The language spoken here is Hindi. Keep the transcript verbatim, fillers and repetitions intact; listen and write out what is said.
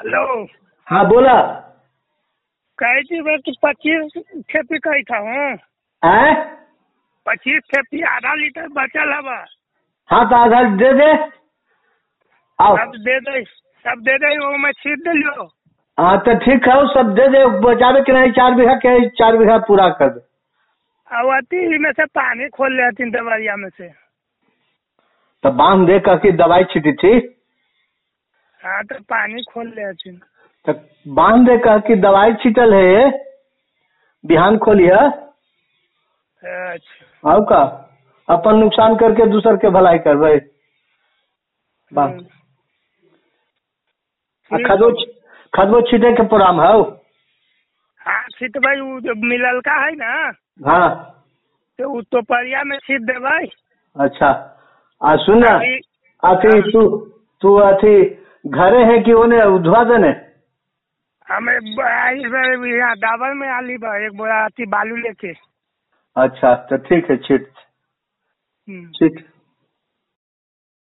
हेलो। हाँ बोला। कही थी मैं कि पच्चीस खेती कही था हूँ हैं? पच्चीस खेती आधा लीटर बचल हवा। हाँ तो आधा दे दे। आओ। सब दे दे सब दे दे वो मैं छीट दिलियो। हाँ तो ठीक है, वो सब दे दे। बचावे के नहीं, चार बीघा के चार बीघा पूरा कर दे। अवती में से पानी खोल ले तीन दवाइया में से। तो बांध दे कह की दवाई छिटी थी। हाँ तो पानी खोल ले तीन। तो बांध दे कह की दवाई छिटल है, बिहान खोलिए। अच्छा। आओ का अपन नुकसान करके दूसर के भलाई करवे। बांध खदो खदबो छीटे के प्रोग्राम है। हाँ छीट भाई वो जो मिलल का है ना। हाँ तो वो तोपरिया में छीट दे भाई। अच्छा। आ सुन अभी अथी तू तू अथी घरे है कि ओने उधवा देने? हमें यहाँ डाबर में आली बा एक बोरा अथी बालू लेके। अच्छा तो ठीक है, छीट छीट।